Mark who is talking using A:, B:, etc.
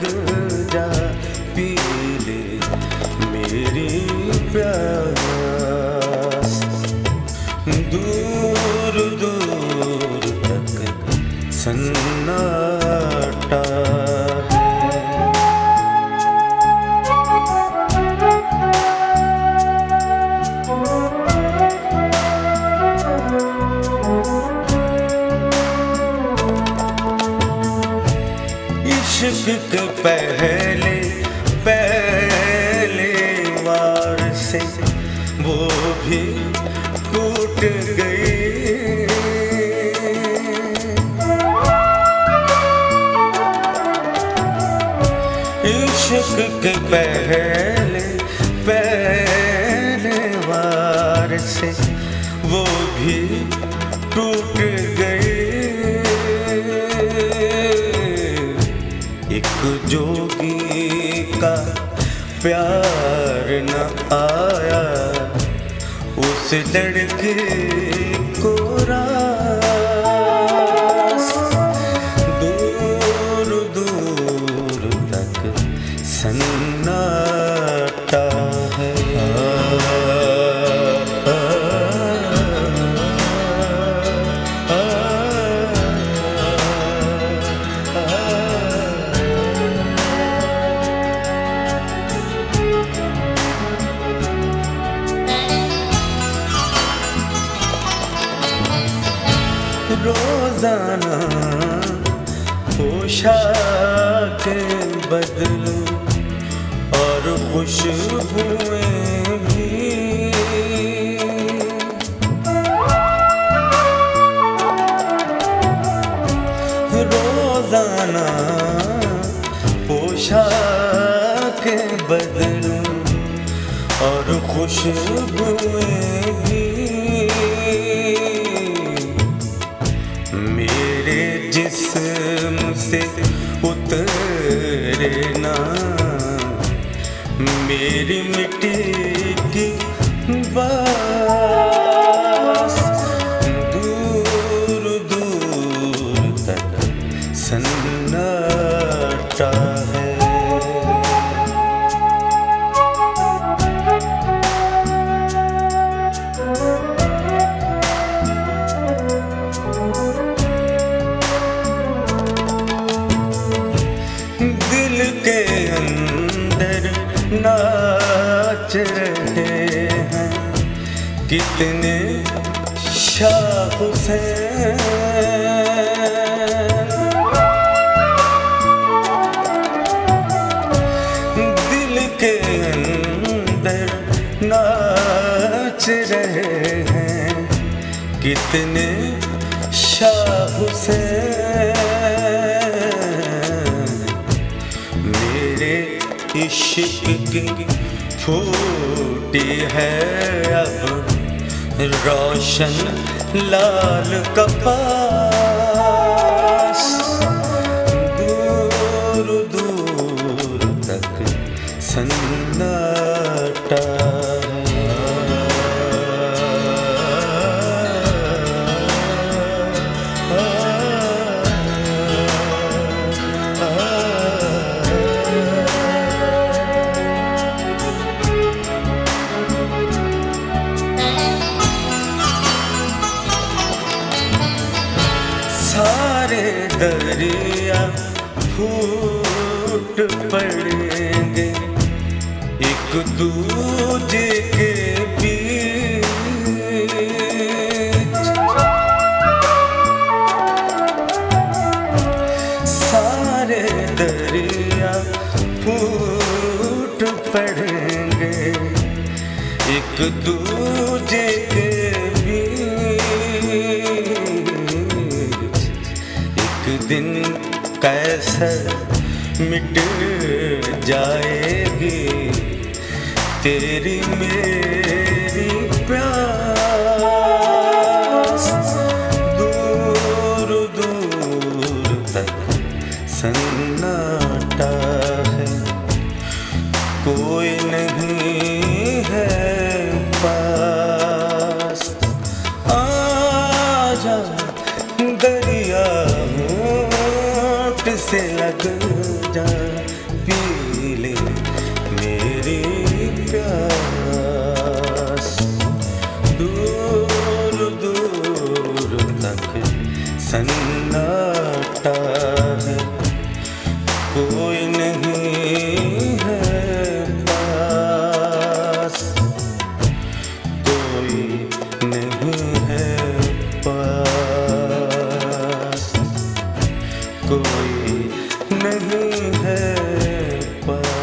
A: लग जा, पी ले मेरी प्यास। दूर दूर तक सन्नाटा इश्क के पहले पहले वार से वो भी टूट गई। इश्क के पहले पहले वार से वो भी टूट गई। एक जोगी का प्यार न आया, उस लड़के को रास। दूर दूर तक सन्नाटा है। रोजाना पोशाक बदलूं और खुशबुएं भी। रोजाना पोशाक बदलूं और खुशबुएं भी। मेरे जिस्म से उतरे ना मेरी मिट्टी की बास। दूर दूर तक सन्नाटा है। दिल के अंदर नाच रहे हैं कितने शाह हुसैन। दिल के अंदर नाच रहे हैं कितने शाह हुसैन। मेरे इश्क की फूटी है अब रोशन लाल कपास। दूर दूर तक सन्नाटा सारे दरिया फूट पड़ेंगे एक दूजे के बीच। सारे दरिया फूट पड़ेंगे एक दूजे के बीच। एक दिन कैसर मिट जाएगी तेरी मेरी प्यास। दूर दूर तक सन्नाटा है, कोई नहीं है पास। आजा दरिया होठ से लग जा। दूर दूर तक सन्नाटा है, कोई नहीं है पास, कोई नहीं है पास, कोई नहीं है पास।